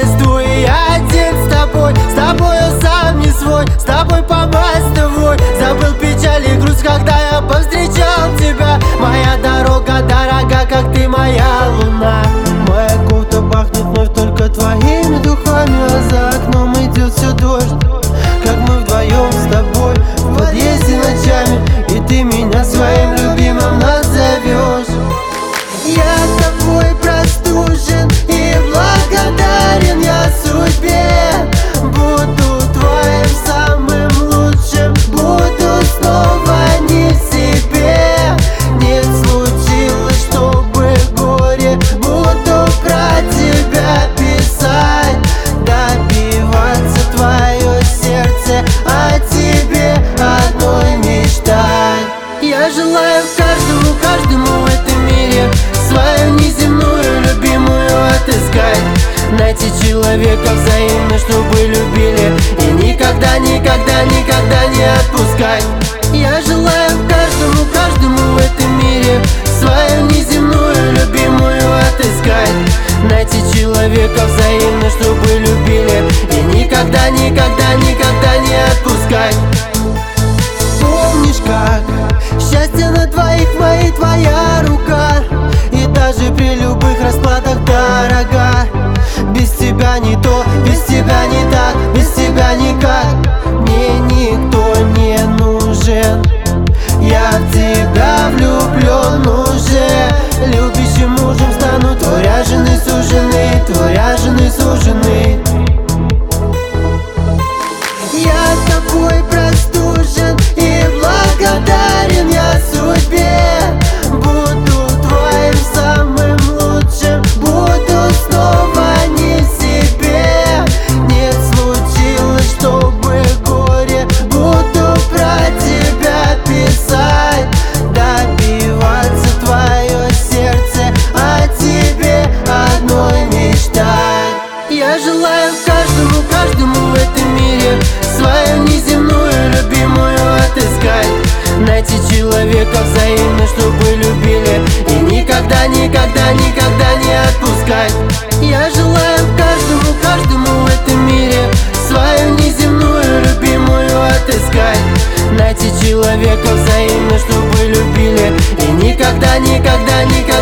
путешествую я один с тобою сам не свой, с тобой по мостовой. Забыл печаль и грусть, когда я повстречал тебя. Моя дорога дорога, как ты моя луна. Моя кофта пахнет вновь только твоими духами, а за окном идет все дождь, как мы вдвоем с тобой в подъезде ночами, и ты меня своим любимым назовешь. Я тобой простужен и благодарен я судьбе. Буду твоим самым лучшим, буду снова не в себе. Не случилось, чтобы горе, буду про тебя писать, добиваться твое сердце, о тебе одной мечтать. Я желаю каждому в этом мире свою неземную любимую отыскать, найти человека взаимно, чтобы любили, и никогда не отпускать. Я желаю каждому в этом мире свою неземную любимую отыскать, найти человека взаимно, чтобы любили, и никогда не отпускать. Помнишь, как счастье на двоих в моей твоя рука, и даже при любых раскладах дорога. Без тебя не то, без тебя не так, без тебя никак. Мне никто не нужен, я в тебя влюблен уже. Любящим мужем стану, твоя жены сужены, твоя жены сужены. Я тобой простужен и благодарен я судьбе. Буду твоим самым лучшим, буду снова не в себе. Не случилось, чтобы горе, буду про тебя писать, добиваться твое сердце, о тебе одной мечтать. Я желаю каждому в этом мире свою неземную любимую отыскать, найти человека взаимно, чтобы любили, и никогда не отпускать. Я желаю каждому в этом мире свою неземную любимую отыскать, найти человека взаимно, чтобы любили, и никогда